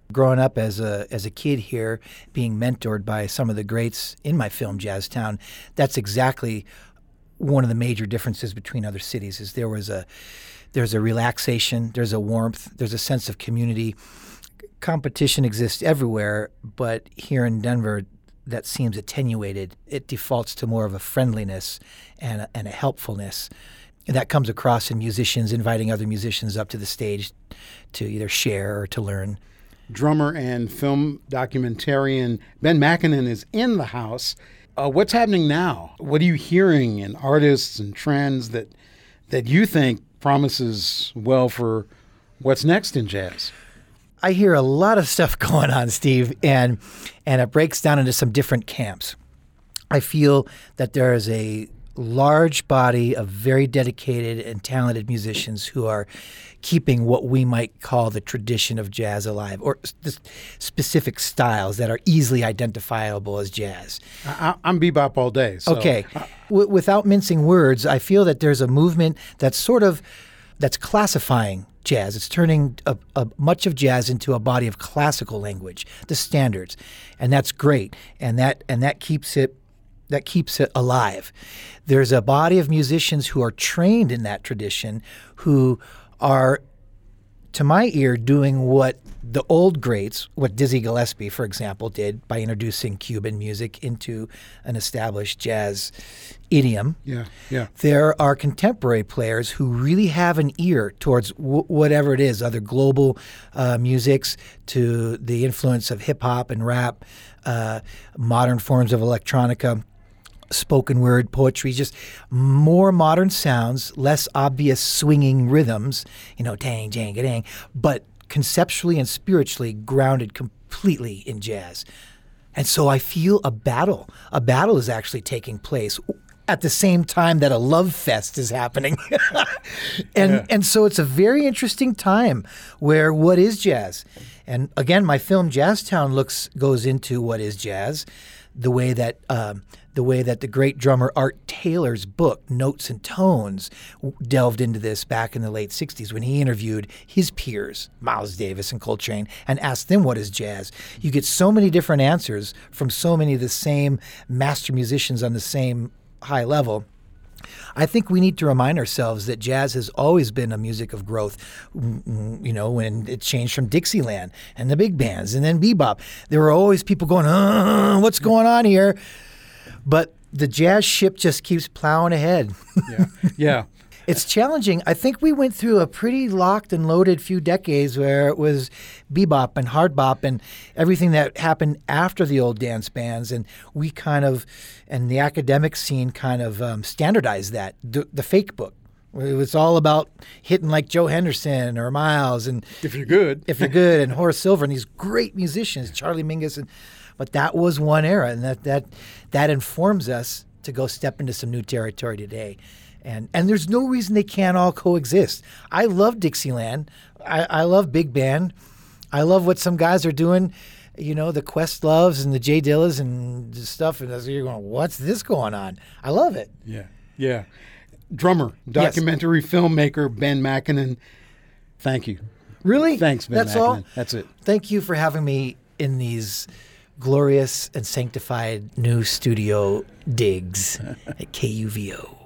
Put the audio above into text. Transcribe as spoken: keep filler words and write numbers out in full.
Growing up as a as a kid here, being mentored by some of the greats in my film Jazztown, that's exactly one of the major differences between other cities. Is there was a there's a relaxation, there's a warmth, there's a sense of community. Competition exists everywhere, but here in Denver, that seems attenuated. It defaults to more of a friendliness and a, and a helpfulness. And that comes across in musicians inviting other musicians up to the stage to either share or to learn. Drummer and film documentarian Ben Makinen is in the house. Uh, what's happening now? What are you hearing in artists and trends that that you think promises well for what's next in jazz? I hear a lot of stuff going on, Steve, and and it breaks down into some different camps. I feel that there is a large body of very dedicated and talented musicians who are keeping what we might call the tradition of jazz alive, or the specific styles that are easily identifiable as jazz. I, I'm bebop all day. So. Okay. W- without mincing words, I feel that there's a movement that's sort of that's classifying jazz. It's turning a, a, much of jazz into a body of classical language, the standards, and that's great. And that and that keeps it that keeps it alive. There's a body of musicians who are trained in that tradition, who are, to my ear, doing what the old greats, what Dizzy Gillespie, for example, did by introducing Cuban music into an established jazz idiom. Yeah, yeah. There are contemporary players who really have an ear towards w- whatever it is, other global uh, musics, to the influence of hip-hop and rap, uh, modern forms of electronica, spoken word, poetry, just more modern sounds, less obvious swinging rhythms, you know, dang, dang, dang, but conceptually and spiritually grounded completely in jazz. And so I feel a battle. A battle is actually taking place at the same time that a love fest is happening. and yeah. and so it's a very interesting time where what is jazz? And again, my film Jazztown looks goes into what is jazz, the way that um, the way that the great drummer Art Taylor's book, Notes and Tones, delved into this back in the late sixties when he interviewed his peers, Miles Davis and Coltrane, and asked them what is jazz. You get so many different answers from so many of the same master musicians on the same high level. I think we need to remind ourselves that jazz has always been a music of growth. You know, when it changed from Dixieland and the big bands and then bebop, there were always people going, uh, what's going on here? But the jazz ship just keeps plowing ahead. Yeah, yeah. It's challenging. I think we went through a pretty locked and loaded few decades where it was bebop and hard bop and everything that happened after the old dance bands. And we kind of, and the academic scene kind of um, standardized that, the, the fake book. It was all about hitting like Joe Henderson or Miles. And if you're good. If you're good. And Horace Silver and these great musicians, Charlie Mingus. And, but that was one era. And that, that, that informs us to go step into some new territory today. And and there's no reason they can't all coexist. I love Dixieland. I, I love big band. I love what some guys are doing, you know, the Questloves and the Jay Dillas and stuff. And you're going, what's this going on? I love it. Yeah, yeah. Drummer, documentary yes. filmmaker Ben Makinen, thank you. Really? Thanks, Ben That's Makinen. all? That's it. Thank you for having me in these glorious and sanctified new studio digs at K U V O.